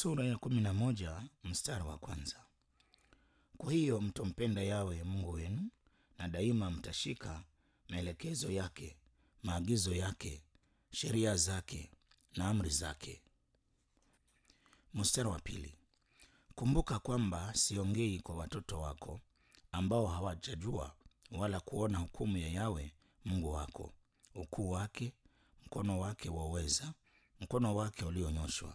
Sura ya 11 mstari wa kwanza. Kwa hiyo mtompenda Yawe Mungu wenu na daima mtashika maelekezo yake, maagizo yake, sheria zake na amri zake. Mstari wa pili. Kumbuka kwamba siongei kwa watoto wako ambao hawajajua wala kuona hukumu ya Yawe Mungu wako, ukuu wake, mkono wake wa uweza, mkono wake ulionyoshwa.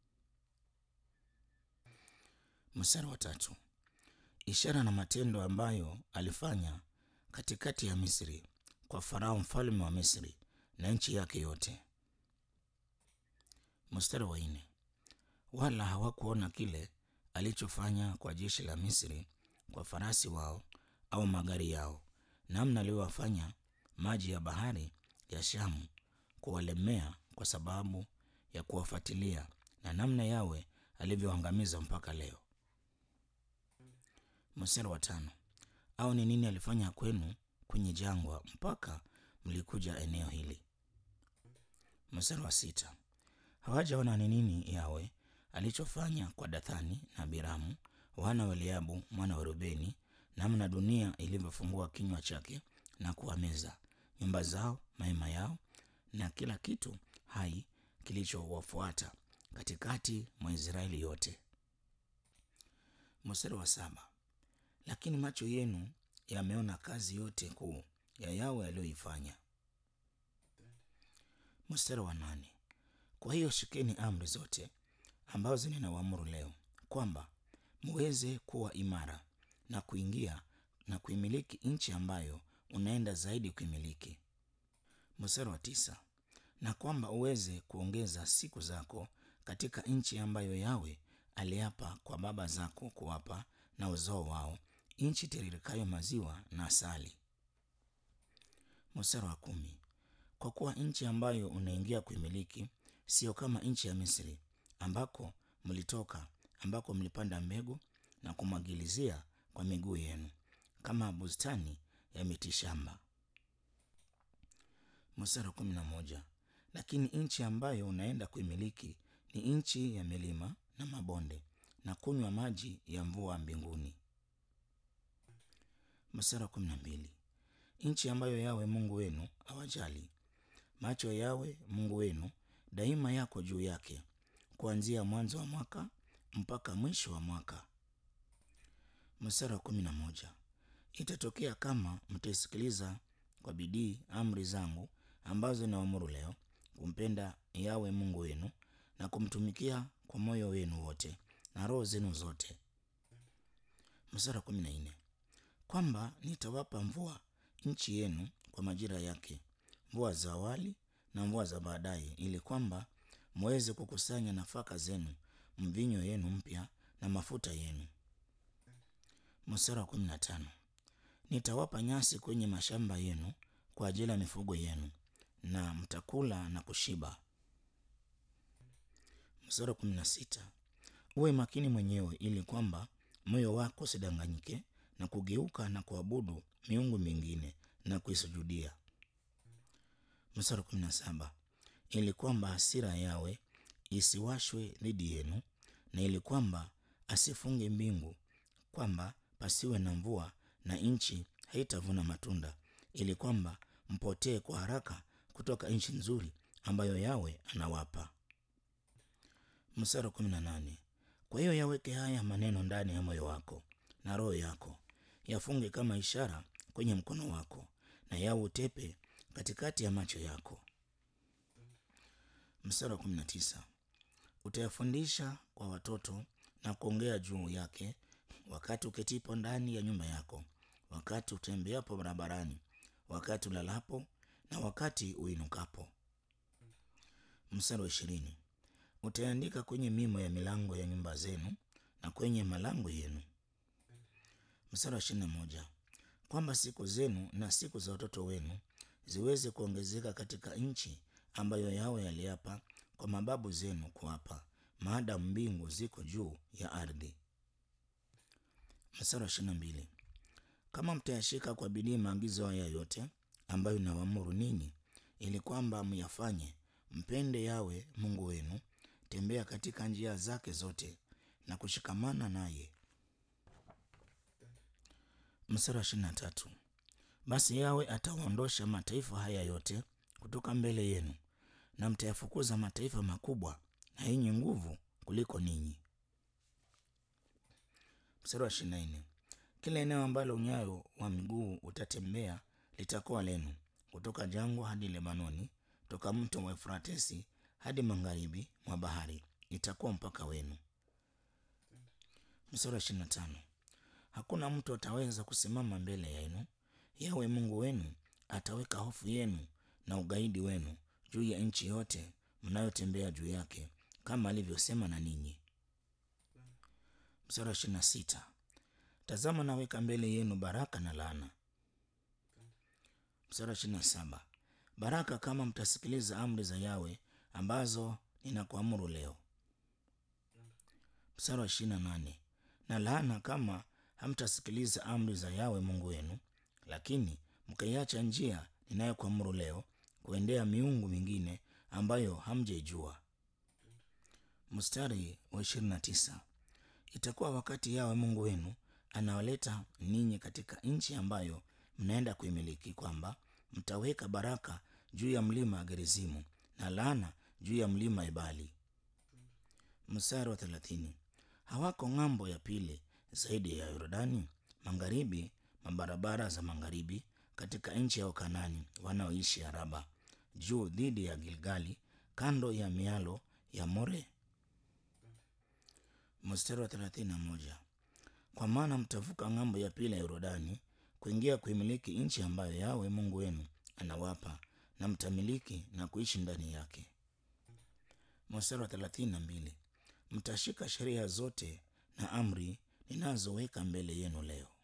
Mstari wa tatu. Ishara na matendo ambayo alifanya katikati ya Misri kwa Farao mfalme wa Misri na nchi yake yote. Mstari wa nne. Wala hawakuona kile alichofanya kwa jeshi la Misri, kwa farasi wao au magari yao, namna aliyowafanya maji ya bahari ya Shamu kuwalemea kwa sababu ya kuwafuatilia, na namna Yawe alivyoangamiza mpaka leo. Mstari wa tano. Au ni nini alifanya kwenu kwenye jangwa mpaka mlikuja eneo hili? Mstari wa sita. Hawajaona ni nini Yawe alichofanya kwa Dathani na Abiramu wana wa Eliabu mwana wa Rubeni, namna dunia ilivyofungua kinywa chake na kuwameza, nyumba zao, mahema yao na kila kitu hai kilichowafuata katikati mwa Israeli yote. Mstari wa saba. Lakini macho yenu yameona kazi yote kuu ya Yawe aliyoifanya. Mstari wa nane. Kwa hiyo shikeni amri zote ambazo ninawaamuru leo, kwamba muweze kuwa imara na kuingia na kuimiliki nchi ambayo unaenda zaidi kuimiliki. Mstari wa tisa. Na kwamba uweze kuongeza siku zako katika nchi ambayo Yawe aliapa kwa baba zako kuwapa na uzao wao, nchi tiririkayo maziwa na asali. Mstari wa kumi. Kwa kuwa nchi ambayo unaingia kuimiliki sio kama nchi ya Misri ambako mlitoka, ambako mlipanda mbegu na kumwagilizia kwa miguu yenu kama bustani ya mitishamba. Mstari wa 11. Lakini nchi ambayo unaenda kuimiliki ni nchi ya milima na mabonde na kunywa maji ya mvua mbinguni. Mstari wa 12. Nchi ambayo Yawe Mungu wenu hawajali. Macho ya Yawe Mungu wenu daima yako juu yake, kuanzia mwanzo wa mwaka mpaka mwisho wa mwaka. Mstari wa 11. Itatokea kama mtaisikiliza kwa bidii amri zangu ambazo naamuru leo, kumpenda Yawe Mungu wenu na kumtumikia kwa moyo wenu wote na roho zenu zote. Mstari wa 14. Kwamba nitawapa mvua nchi yenu kwa majira yake, mvua za awali na mvua za baadaye, ili kwamba muweze kukusanya nafaka zenu, mvinyo yenu mpya na mafuta yenu. Mstari wa 15. Nitawapa nyasi kwenye mashamba yenu kwa ajili ya mifugo yenu, na mtakula na kushiba. Mstari wa 16. Uwe makini mwenyewe ili kwamba moyo wako usidanganyike na kugeuka na kuabudu miungu mingine na kuisujudia. Mstari wa 17. Ili kwamba hasira Yawe isiwashwe dhidi yenu, na ili kwamba asifunge mbingu, kwamba pasiwe na mvua na nchi haitavuna matunda, ili kwamba mpotee kwa haraka kutoka nchi nzuri ambayo Yawe anawapa. Mstari wa 18. Kwa hiyo yaweke haya maneno ndani ya moyo wako na roho yako, yafunge kama ishara kwenye mkono wako, na yawe utepe katikati ya macho yako. Mstari wa 19. Utayafundisha kwa watoto na kuongea juu yake wakati uketipo ndani ya nyumba yako, wakati utembeapo barabarani, wakati ulalapo na wakati uinukapo. Mstari wa 20. Utaandika kwenye mimo ya milango ya nyumba zenu na kwenye malango yenu. Mstari wa 21. Kwamba siku zenu na siku za watoto wenu ziweze kuongezeka katika nchi ambayo Yawe aliapa kwa mababu zenu kuwapa, maadamu mbingu ziko juu ya ardhi. Mstari wa 22. Kama mtayashika kwa bidii maagizo haya yote ambayo nawaamuru ninyi, ili kwamba myafanye, mpende Yawe Mungu wenu tembea katika njia zake zote na kushikamana naye. Mstari wa 23. Basi Yawe atawaondosha mataifa haya yote kutoka mbele yenu, na mtayafukuza mataifa makubwa na yenye nguvu kuliko ninyi. Mstari wa 24. Kila eneo ambalo unyayo wa miguu utatembea litakuwa lenu, kutoka jangwa hadi Lebanoni, toka mto wa Efratesi hadi magharibi mwa bahari, itakuwa mpaka wenu. Mstari wa 25. Hakuna mtu ataweza kusimama mbele yenu. Yawe Mungu wenu ataweka hofu yenu na ugaidi wenu juu ya nchi yote mnayotembea juu yake, kama alivyosema na ninyi. Mstari wa 26. Tazama, naweka mbele yenu baraka na laana. Mstari wa 27. Baraka kama mtasikiliza amri za Yawe ambazo ninakuamuru leo. Mstari wa 28. Na laana kama hamtasikiliza amri za Yawe Mungu wenu, lakini mkaiacha njia ninayokuamuru leo, kuendea miungu mingine ambayo hamjaijua. Mstari wa 29. Itakuwa wakati Yawe Mungu wenu anawaleta ninyi katika nchi ambayo mnaenda kuimiliki, kwamba mtaweka baraka juu ya mlima Gerizimu na laana juu ya mlima Ebali. Mstari wa 30. Hawako ng'ambo ya pili zaidi ya Yordani, magharibi mabarabara za magharibi, katika nchi ya Wakanaani wanaoishi Araba, juu dhidi ya Gilgali, kando ya mialo ya More. Mstari wa 31. Kwa maana mtavuka ng'ambo ya pili ya Yordani kuingia kuimiliki nchi ambayo Yawe Mungu wenu anawapa, na mtamiliki na kuishi ndani yake. Mstari wa 32. Mtashika sheria zote na amri ninazoweka mbele yenu leo.